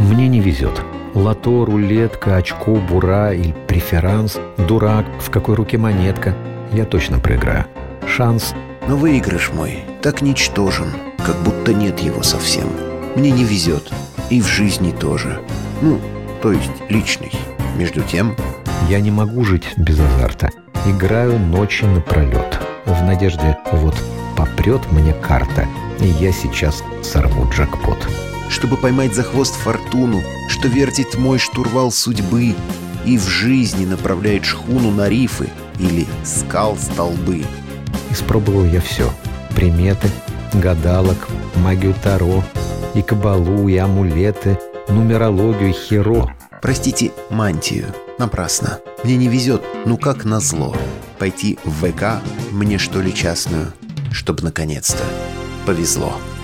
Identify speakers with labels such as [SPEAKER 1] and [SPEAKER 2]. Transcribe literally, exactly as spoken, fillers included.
[SPEAKER 1] Мне не везет. Лото, рулетка, очко, бура или преферанс, дурак, в какой руке монетка. Я точно проиграю. Шанс.
[SPEAKER 2] Но выигрыш мой так ничтожен, как будто нет его совсем. Мне не везет. И в жизни тоже. Ну, то есть личной. Между тем...
[SPEAKER 1] Я не могу жить без азарта. Играю ночи напролет. В надежде, вот, попрет мне карта, и я сейчас сорву джекпот.
[SPEAKER 2] Чтобы поймать за хвост фортуну, что вертит мой штурвал судьбы и в жизни направляет шхуну на рифы или скал столбы.
[SPEAKER 1] Испробовал я все. Приметы, гадалок, магию Таро, и кабалу, и амулеты, нумерологию, херо.
[SPEAKER 2] Простите, мантию. Напрасно. Мне не везет, ну как назло. Пойти в ВК мне что ли частную, чтоб наконец-то повезло.